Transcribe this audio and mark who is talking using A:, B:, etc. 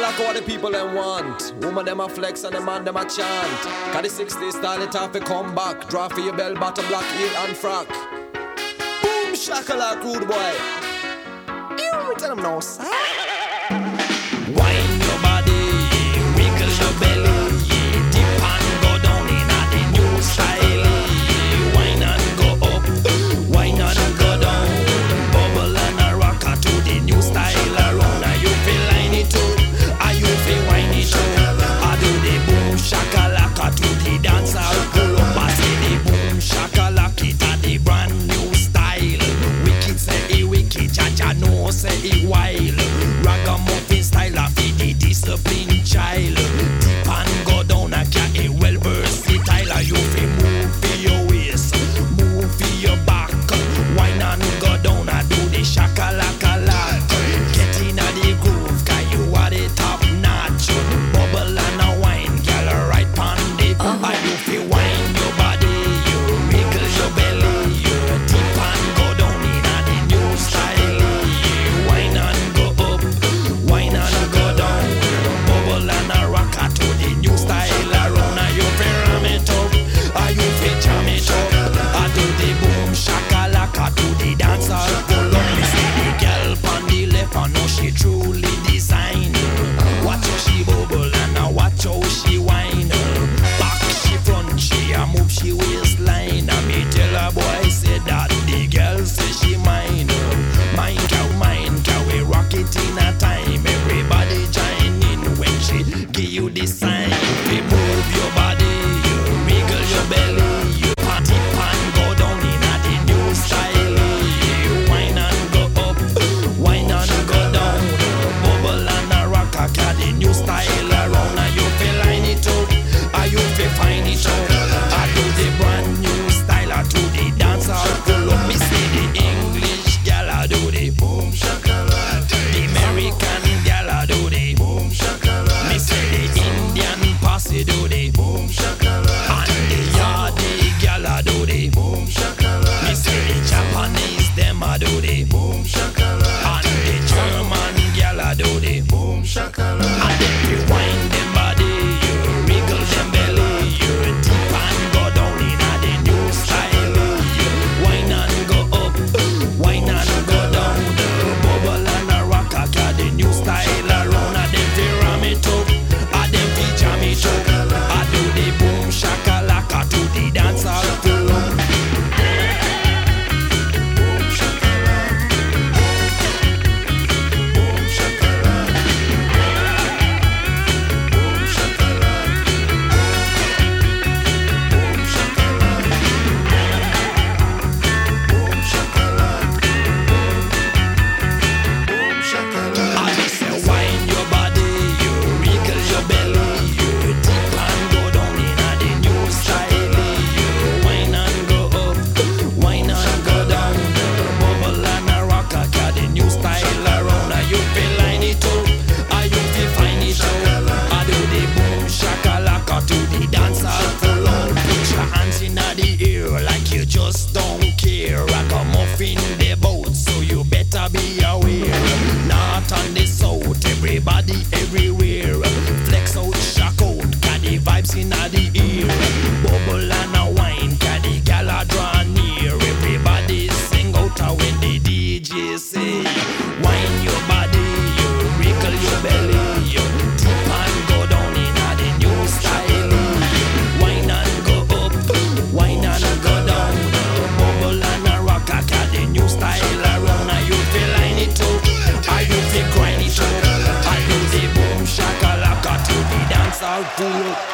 A: like what the people them want. Woman them a flex and the man them a chant. Cause the 60s style it off a come back. Draw for your bell bottom, black heel and frock. Boom shakalak rude boy. You tell them no sir.
B: Wine your body, wiggle your belly, dip and go down in a the new style. Wine and go up, wine and go down, bubble and a rocker to the new style around. Are you feel line it up? Are you feel wine it up? I do the boom shakalaka to the dancehall pull up. I say the boom shakalaka it a the brand new style. Wicked say it wicked, Jaja no say it wild. Ragamuffin style of the disciplined child. Deep and go down a cat a well versatile. You feel move for your waist, move for your back. Wine and go down a do the shakalaka lot. Get in a the groove, cause you are the top notch. Bubble and a wine, girl right pon the and you feel wine your body, you wiggle your belly, you deep and go down in a the new style. Wine and go up, wine and go down, bubble and a rocker to the new style around. Are you feel ram it up? Are you feel jam it up? I do the boom shakalaka to the dancehall pull up. Me see the girl pon the left, I know she truly designed. Watch how she bubble and I watch how she whine. Back she front, she a move she waistline. And me tell her boy say that the girl say she mine. Mine cow we rock it in a time. Everybody join in when she give you the sign. You move your body, you wiggle your belly, you party pan go down in a the new style. You wine and go up, wine and go down, bubble and a rock a the new style around. Are you feel line it up? Are you feel find it up? I do the brand new style to the dancehall pull up. Me see the English gal I do the boom shakalaka. The American gal I do the boom shakalaka. Me say the Indian posse do the boom shakalaka. And the Yardi gal I do the boom shakalaka. Me say the Japanese them I do the boom shakalaka. And the German gal I do the boom shakalaka. And then you wind them body, you wriggle them belly, you deep and go down in a the new style. You wine and go up, wine and go down, bubble and a rock a the new style around. And them fi ram it up, and them fi jam it up. I do the boom shakalaka to the dancehall pull up. Boom shakalaka, boom shakalaka, boom shakalaka, boom shakalaka, boom shakalaka, boom shakalaka. I say wine your body, you wriggle your belly, you deep and go down in a the new style. You wine and go up, wine and go down, bubble and a rock a the new style around. Are you feel line it up? Are you feel find it up? I do the boom shakalaka to the dancehall pull on. Put your hands in the air like you just don't care. Ragamuffin the boat, so you better be aware. North and the south, everybody everywhere. Flex out, shock out, got the vibes in the ear. Bubble and a wine, got the gala draw near. Everybody sing out when the DJ say, wine your body, you wriggle your belly, you deep and go down in a the new style. Wine and go up, wine and go down, bubble and a rock a the new style around. Are you feel line it up? Are you feel grind it up? I do the boom shakalaka to the dancehall pull up.